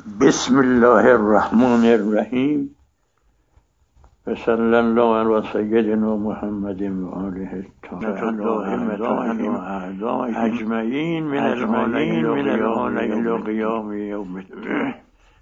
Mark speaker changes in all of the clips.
Speaker 1: بسم الله الرحمن الرحیم و صلی الله علی سیدنا محمد و آله الطاهرین اجمعین من الان الی قیام یوم الدین.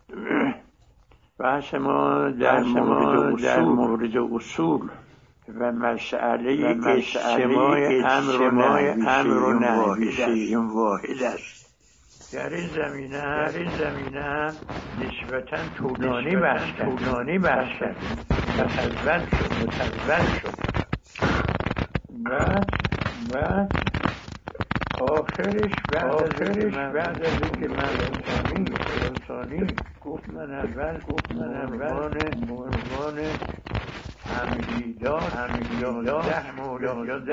Speaker 1: بحث ما در مورد اصول و مسئله اجتماع امر و نهی واحد است. در این زمینه نسبتاً طولانی بحث کردیم. متزول شد. بعد آخرش بعد از اینکه من انسانی گفت من اول عنوان همگیداد 10 مورد رو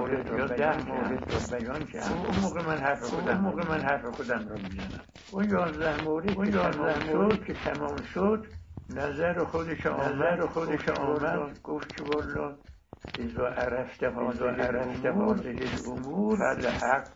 Speaker 1: بیان کردم. اون موقع من حرف خودم رو میزنم. اون 11 مورد که تمام شد نظر خودش آمد گفت که والله اذا عرفت هذه الامور فالحق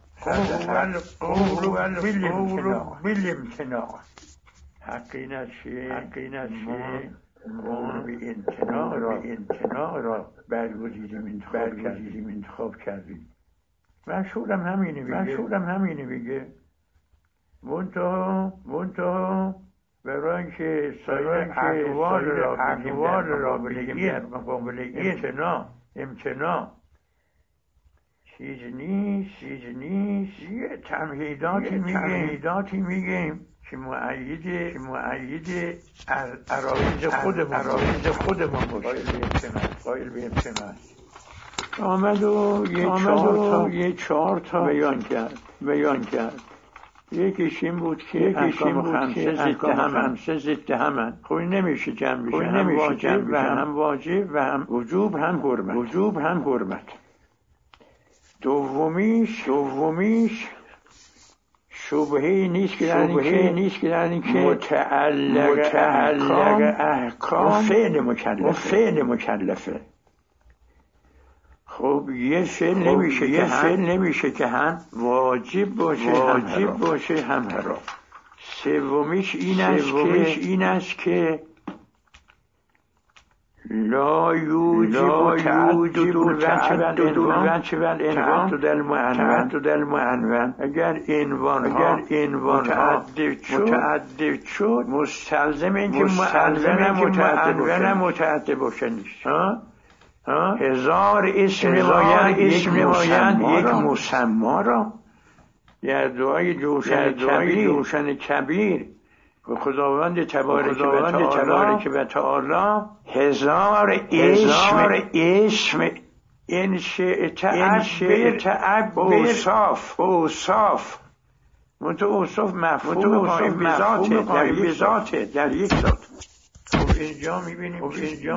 Speaker 1: قول بالامتناع. حقیقت چیه؟ ما به امتناع را برگزیدیم انتخاب کردیم. منشورم همینه بگه. منتها برای اینکه سایر اقوال را بگیم مقابل امتناع چیز نیست. یه تمهیداتی میگیم که معید عرایض خودمان باشه. قائل به امتناع آمد و یه 4 تا بیان کرد. یکیش این بود که احکام خمسه ضد همن. خب نمیشه جمع بشه. هم واجب و هم وجوب هم حرمت. دومیش شبهه‌ای نیست که در اینکه متعلق احکام فعل مکلفه. خب یه فعل نمیشه که هم واجب باشه هم حرام. سومیش این است که لا یوجب تعدد المعنون. اگر عنوانها متعدد شد مستلزم این که معلم متعدد باشه نیست. 1000 اسم نمایند یک مسما را. در دعای جوشن کبیر و خداوند تبارک و تعالی 1000 اسم ان شئت اوصاف اوصاف مفهوم قائم بذاته در یک ذات. اینجا میبینیم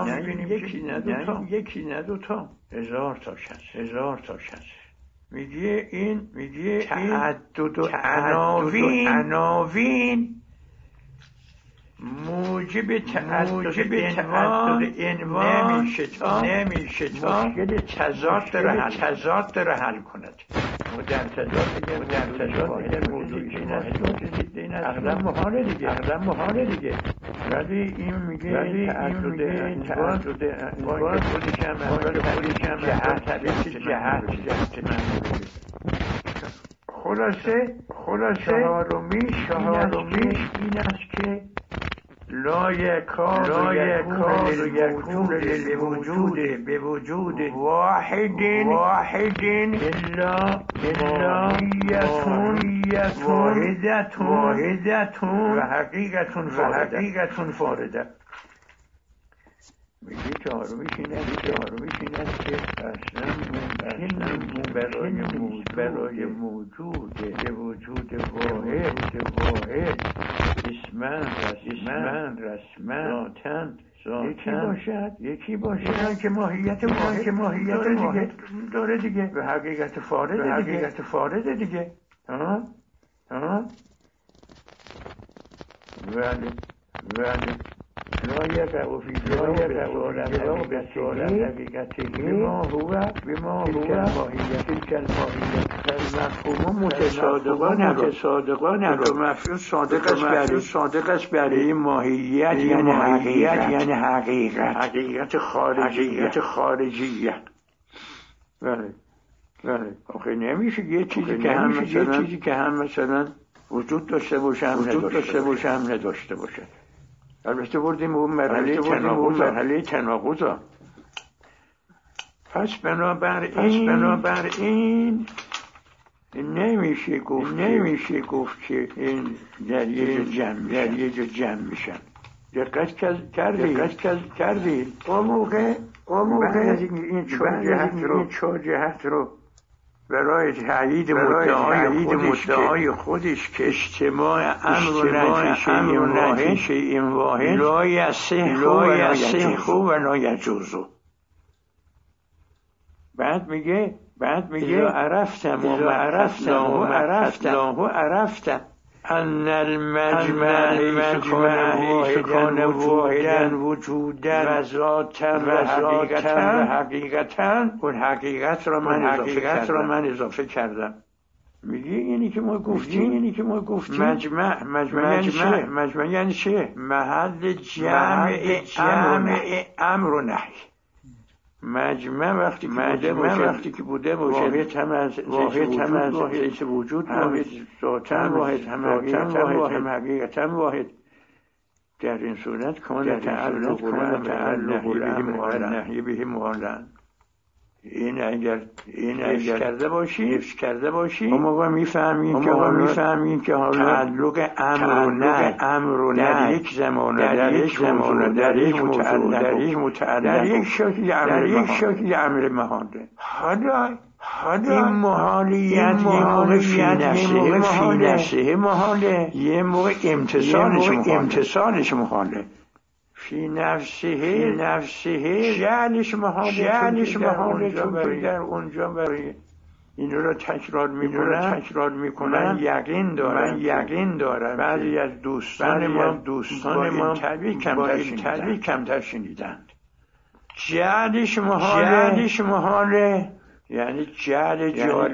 Speaker 1: یکی نه دوتا 1000 تاش هست. میگه تعدد و عناوین موجب تعدد عنوان نمیشه تا مشکل تضاد را حل کند. و در تضاد موضوعی این است اقدام محاله دیگه. ولی این میگه تعدد عنوان خودش هم جهت خلاصه چهارمیش این است که لا یکاد یکون للوجود بوجود واحد الا واحدة و حقیقة فارده. میگه چهارمیش این است که اصلا برای موجود به وجود واحد اسمن رسمن ذاتن یکی باشد که ماهیت داره دیگه و حقیقت فارده دیگه. ولی لا يقع في جواب حقيقته بما هو تلك الماهية مفهوم متصادقانه رو مفهوم صادق است برای ماهیت یعنی حقیقت خارجیه. بله آخه نمیشه یه چیزی که هم مثلا وجود داشته باشه هم نداشته باشه. البته بردیم اون مرحله تناقضا. پس بنابراین نمیشه گفت که این در یه جمع میشن. دقت کردید اون موقع این چهار جهت رو برای تایید مدعای خودش که اجتماع امر و نتیشه واحد لا یصح و لا یجوز. بعد میگه عرفت ان المجمع کان واحدا وجودا و ذاتا و حقیقتا. اون حقیقت را من اضافه کردم. میگه اینی که ما گفتیم مجمع یعنی چه؟ محل جمع امر و نهی. مجمع وقتی که بوده باشه واحد هم از حیث وجود واحد، ذاتاً واحد، هم حقیقتاً واحد. در این صورت کان تعلق النهی به محالا. این اگر حفظ کرده باشی اون موقع میفهمیم که حالا تعلق امر و نه در یک زمان در یک متعلق در یک شکل امر محاله. حالا این محالیت یه موقع فی نفسه محاله، یه موقع امتصالش محاله. فی نفسه جعلش محاله چون در اونجا برای این رو تکرار میکنن یقین دارن بعضی از دوستان ما تلوی کمتر شنیدند. جعلش محاله یعنی جعل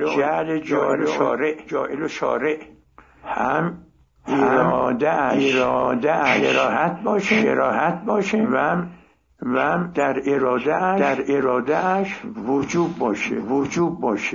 Speaker 1: جائل و شارع هم اراده شراحت باشه و در اراده اش وجوب باشه.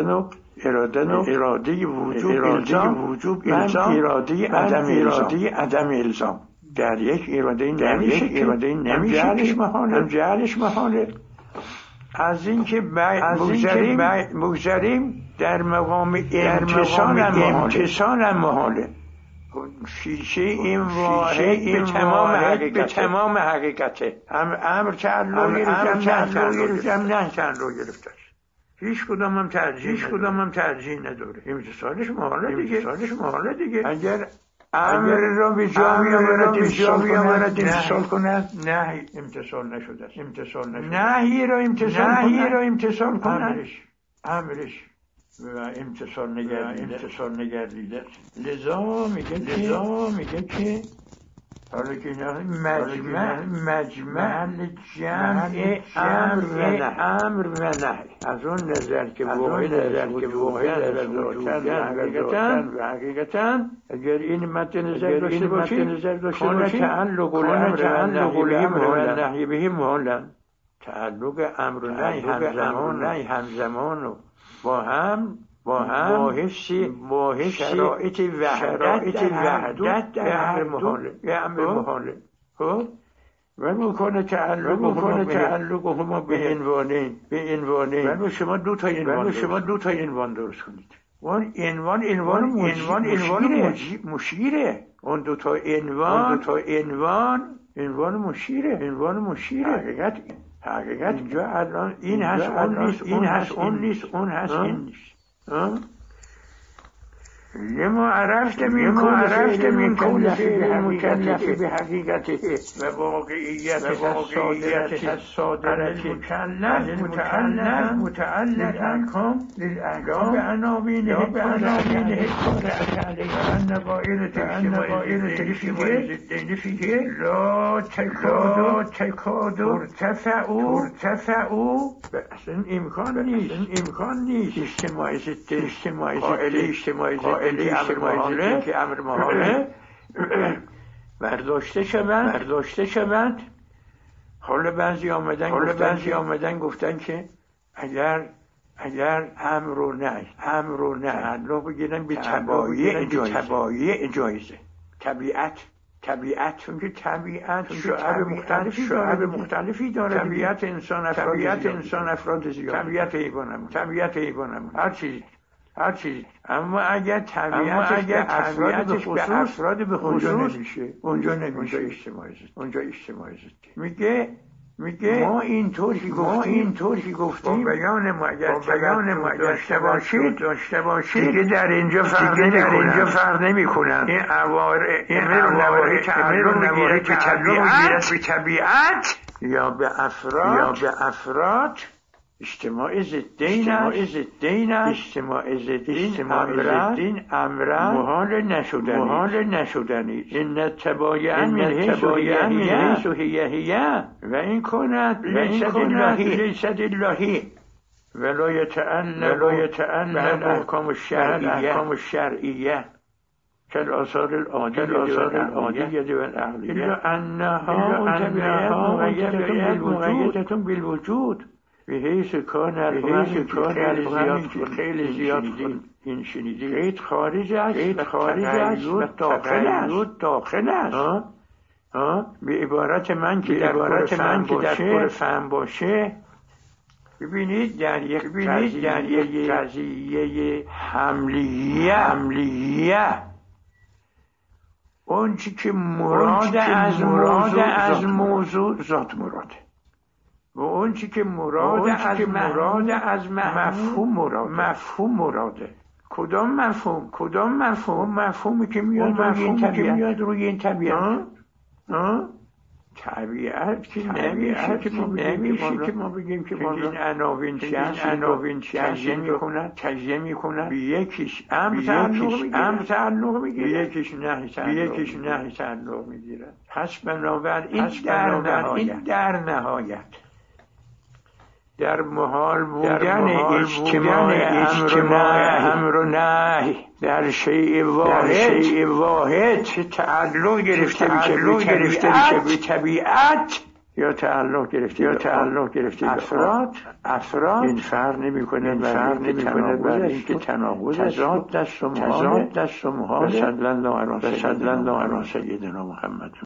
Speaker 1: اراده وجوب الزام، اراده عدم الزام. در یک اراده نمیشه جعلش محاله. از این که بگذاریم در مقام امتصال محاله. شیشه این واحد به تمام حقیقته. امر تعلقی رو جمع گرفته. هیچ کدام هم ترجیح نداره. امتصالش محاله دیگه. اگر امر را به جا بیاورد امتصال کند، نهی امتصال نشده است. نهی را امتصال کند، امرش و امتصال نگردیده. لذا میگه که حالا که مجمع جمع امر و نهی. از اون نظر که واحد و حقیقتاً اگر این مد نظر داشته باشید کان تعلق الامر و نهی به محالا. تعلق امر و نهی همزمان و با هم باحث شرایط وحدت در امر محاله. خب و مکان تعلق هما به عنوانین و شما دو تا عنوان درست کنید. اون عنوان مشیره. اون دو تا عنوان مشیره. حقیقت اینجا الان این هست اون نیست، اون هست این نیست. لما عرفت من كل فعل مكلف بحقيقته وواقعيته الصادرة المكلف متعلقا للأحكام بعناوينه وأن قائلة اجتماعي الدين فيه لا تكاد ترتفعوا اصلا امکان نیست اجتماعی که امر محاله برداشته شوند. حالا بعضی آمدن گفتن که اگر امر رو نه تعلق بگیرن به تبایع جایزه. طبیعت چون که طبیعت شعب مختلفی داره. طبیعت انسان افراد زیاد، طبیعت حیوانم هر چیزی. اما اگر طبیعتش به افراد به خصوص اونجا نمیشه اجتماعی. میگه ما اینطور که گفتیم با بیان ما اگر داشته باشید دیگه در اینجا فرق نمیکنن. این عوارض تعلق به طبیعت یا به افراد اجتماع ضدین امرن محال نشدنی. ان تبایع من حیث هی و این کند لیست اللهی ولا یتعلق احکام الشرعیه كالآثار العادية والعقلية إلا أنها مقيدة بالوجود بحيث كان خیلی زیاد این شنیدید. غیر خارج است و داخل است. به عبارت من که در پر فهم باشه. ببینید در یک قضیه حملیه اون چی که مراد از موضوع ذات مراده و اون چی که مراد از مفهوم مراده. کدام مفهوم؟ مفهومی که میاد روی این طبیعت. طبیعت که نمیشه که ما بگیم که این عناوین تجزیه میکنن. به یکیش امر تعلق میگیره، یکیش نهی تعلق میگیره. پس بنابراین در نهایت در محال بودن اجتماع امر و نهی در شیء واحد چه تعلق گرفته میشه به طبیعت یا تعلق گرفته به افراد این فرق نمیکنه برای اینکه تناقض تضاد دست و محال. صلی الله علی سیدنا محمد.